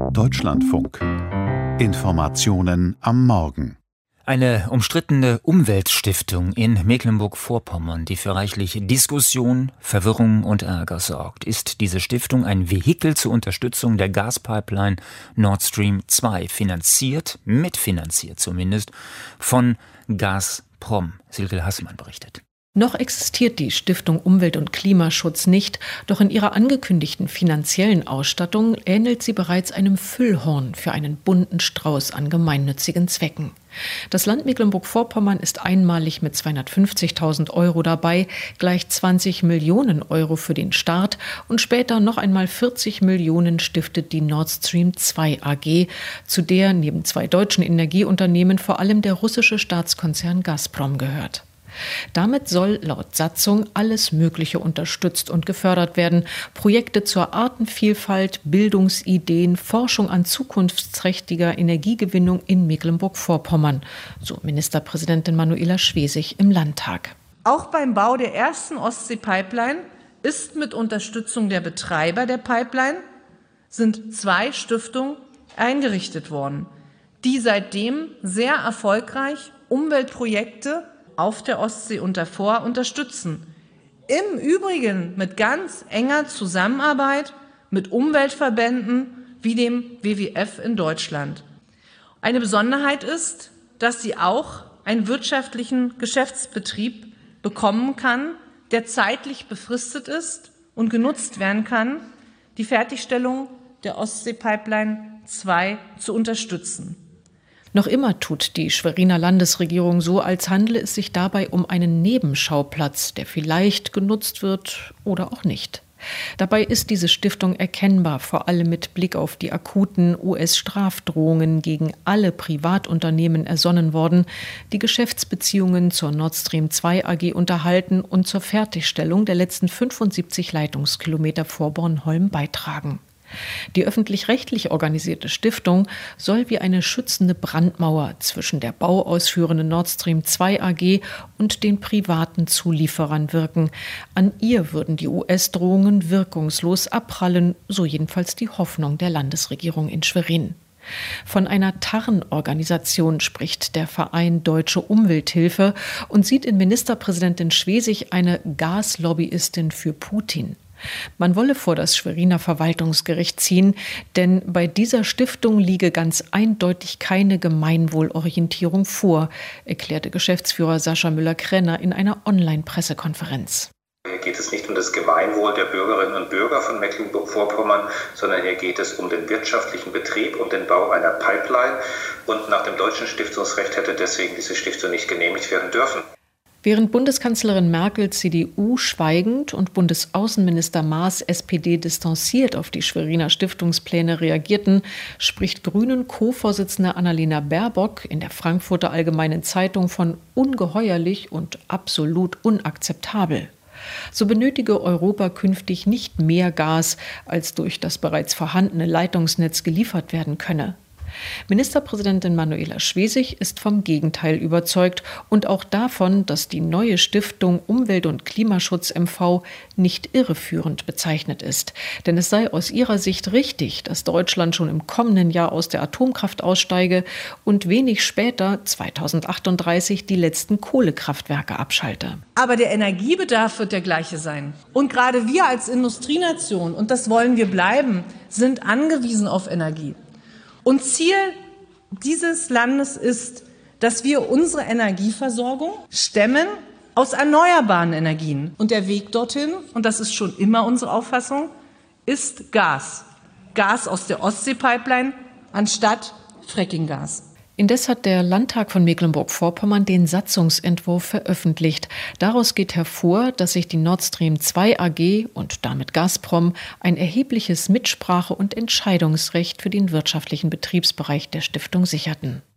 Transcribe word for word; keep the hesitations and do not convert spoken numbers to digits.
Deutschlandfunk. Informationen am Morgen. Eine umstrittene Umweltstiftung in Mecklenburg-Vorpommern, die für reichlich Diskussion, Verwirrung und Ärger sorgt. Ist diese Stiftung ein Vehikel zur Unterstützung der Gaspipeline Nord Stream zwei, finanziert, mitfinanziert zumindest, von Gazprom? Silke Hassmann berichtet. Noch existiert die Stiftung Umwelt- und Klimaschutz nicht, doch in ihrer angekündigten finanziellen Ausstattung ähnelt sie bereits einem Füllhorn für einen bunten Strauß an gemeinnützigen Zwecken. Das Land Mecklenburg-Vorpommern ist einmalig mit zweihundertfünfzigtausend Euro dabei, gleich zwanzig Millionen Euro für den Start und später noch einmal vierzig Millionen stiftet die Nord Stream zwei A G, zu der neben zwei deutschen Energieunternehmen vor allem der russische Staatskonzern Gazprom gehört. Damit soll laut Satzung alles Mögliche unterstützt und gefördert werden. Projekte zur Artenvielfalt, Bildungsideen, Forschung an zukunftsträchtiger Energiegewinnung in Mecklenburg-Vorpommern, so Ministerpräsidentin Manuela Schwesig im Landtag. Auch beim Bau der ersten Ostsee-Pipeline ist mit Unterstützung der Betreiber der Pipeline sind zwei Stiftungen eingerichtet worden, die seitdem sehr erfolgreich Umweltprojekte auf der Ostsee und davor unterstützen. Im Übrigen mit ganz enger Zusammenarbeit mit Umweltverbänden wie dem W W F in Deutschland. Eine Besonderheit ist, dass sie auch einen wirtschaftlichen Geschäftsbetrieb bekommen kann, der zeitlich befristet ist und genutzt werden kann, die Fertigstellung der Ostsee-Pipeline zwei zu unterstützen. Noch immer tut die Schweriner Landesregierung so, als handle es sich dabei um einen Nebenschauplatz, der vielleicht genutzt wird oder auch nicht. Dabei ist diese Stiftung erkennbar, vor allem mit Blick auf die akuten U S-Strafdrohungen gegen alle Privatunternehmen ersonnen worden, die Geschäftsbeziehungen zur Nord Stream zwei A G unterhalten und zur Fertigstellung der letzten fünfundsiebzig Leitungskilometer vor Bornholm beitragen. Die öffentlich-rechtlich organisierte Stiftung soll wie eine schützende Brandmauer zwischen der bauausführenden Nord Stream zwei A G und den privaten Zulieferern wirken. An ihr würden die U S-Drohungen wirkungslos abprallen, so jedenfalls die Hoffnung der Landesregierung in Schwerin. Von einer Tarnorganisation spricht der Verein Deutsche Umwelthilfe und sieht in Ministerpräsidentin Schwesig eine Gaslobbyistin für Putin. Man wolle vor das Schweriner Verwaltungsgericht ziehen, denn bei dieser Stiftung liege ganz eindeutig keine Gemeinwohlorientierung vor, erklärte Geschäftsführer Sascha Müller-Krenner in einer Online-Pressekonferenz. Hier geht es nicht um das Gemeinwohl der Bürgerinnen und Bürger von Mecklenburg-Vorpommern, sondern hier geht es um den wirtschaftlichen Betrieb und den Bau einer Pipeline. Und nach dem deutschen Stiftungsrecht hätte deswegen diese Stiftung nicht genehmigt werden dürfen. Während Bundeskanzlerin Merkel C D U schweigend und Bundesaußenminister Maas S P D distanziert auf die Schweriner Stiftungspläne reagierten, spricht Grünen-Co-Vorsitzende Annalena Baerbock in der Frankfurter Allgemeinen Zeitung von ungeheuerlich und absolut unakzeptabel. So benötige Europa künftig nicht mehr Gas, als durch das bereits vorhandene Leitungsnetz geliefert werden könne. Ministerpräsidentin Manuela Schwesig ist vom Gegenteil überzeugt und auch davon, dass die neue Stiftung Umwelt- und Klimaschutz M V nicht irreführend bezeichnet ist. Denn es sei aus ihrer Sicht richtig, dass Deutschland schon im kommenden Jahr aus der Atomkraft aussteige und wenig später, zweitausendachtunddreißig, die letzten Kohlekraftwerke abschalte. Aber der Energiebedarf wird der gleiche sein. Und gerade wir als Industrienation, und das wollen wir bleiben, sind angewiesen auf Energie. Und Ziel dieses Landes ist, dass wir unsere Energieversorgung stemmen aus erneuerbaren Energien. Und der Weg dorthin, und das ist schon immer unsere Auffassung, ist Gas. Gas aus der Ostsee-Pipeline anstatt Frackinggas. Indes hat der Landtag von Mecklenburg-Vorpommern den Satzungsentwurf veröffentlicht. Daraus geht hervor, dass sich die Nord Stream zwei A G und damit Gazprom ein erhebliches Mitsprache- und Entscheidungsrecht für den wirtschaftlichen Betriebsbereich der Stiftung sicherten.